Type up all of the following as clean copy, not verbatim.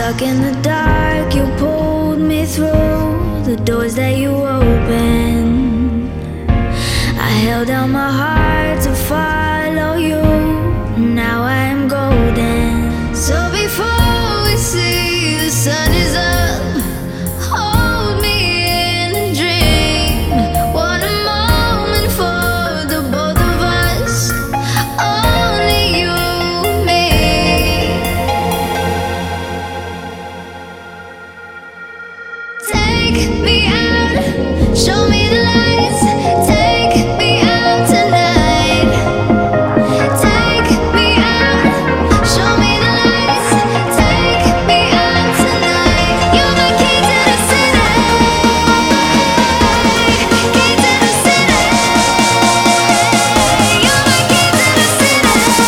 stuck in the dark, you pulled me through the doors that you opened. I held out my heart to follow you. Now I am golden. So before we see the sun is up, hold me in a dream. What a moment for the both of us. Only you and me. Take me out, show me the lights. Take me out tonight. Take me out, show me the lights. Take me out tonight. You're the key to the city. Key to the city. You're the key to the city.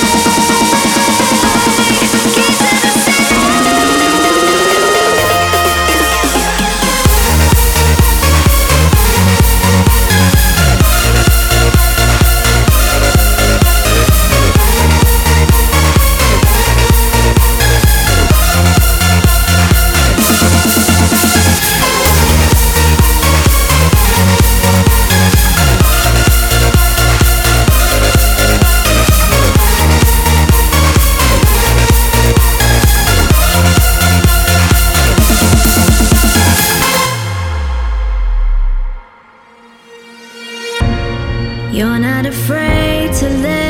Key to the city. You're not afraid to let